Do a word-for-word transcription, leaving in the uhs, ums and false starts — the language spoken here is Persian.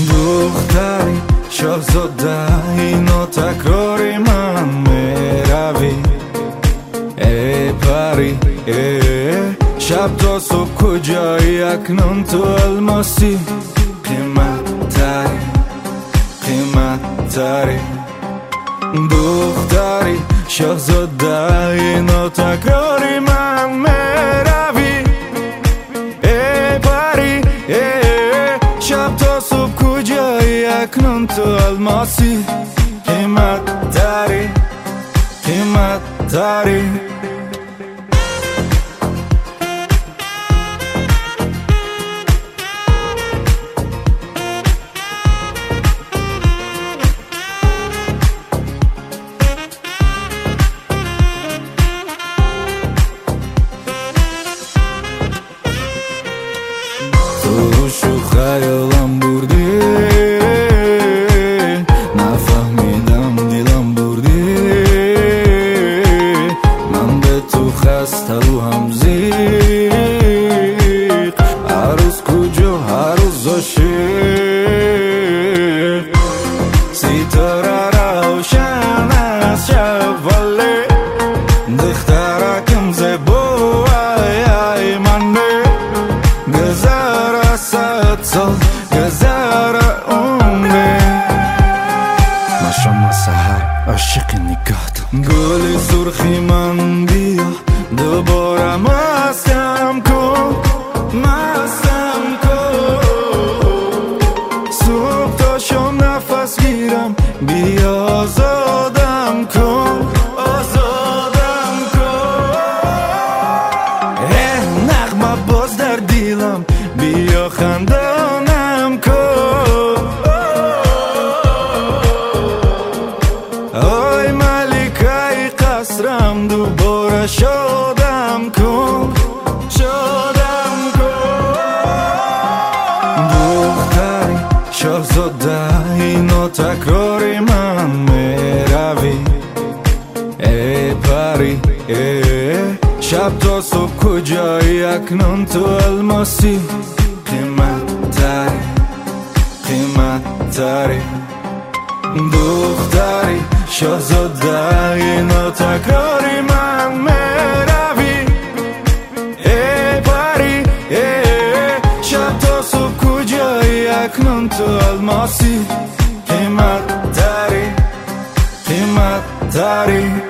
دختری شاهزاده اینو تکراری من میروی ای پری ای شب تا صبح کجایی اکنون تو الماسی قیمت تری قیمت تری دختری شاهزاده اینو تکراری من میروی ای پری ای شب تا صبح کجایی اکنون تو الماسی قیمت تری قیمت تری روشو خیالم بردی نفهمیدم دلم بردی من به تو خسته و همزیق هر روز کجا هر روز عاشق ستاره روشن از شب ولی دخترکم زیبا ای من گذر صد سال گذر عمره مشام سحر عاشق نگاهتم گل سرخی من بیا دوباره مستم کن مستم کن صبح تا شام نفس گیرم بیا آزادم کن آزادم کن اه نغمه باز در دیلم بیا خندانم کن آی ملکه قصرم دوباره شادم کن شادم کن دختری شاهزاده اینو تکراری من میروی ای پری ای شب تا صبح کجایی اکنون تو الماسی قیمت تری قیمت تری دختری شاهزاده اینو تکراری من میروی ای پری ای شب تا صبح کجایی اکنون تو الماسی قیمت تری قیمت تری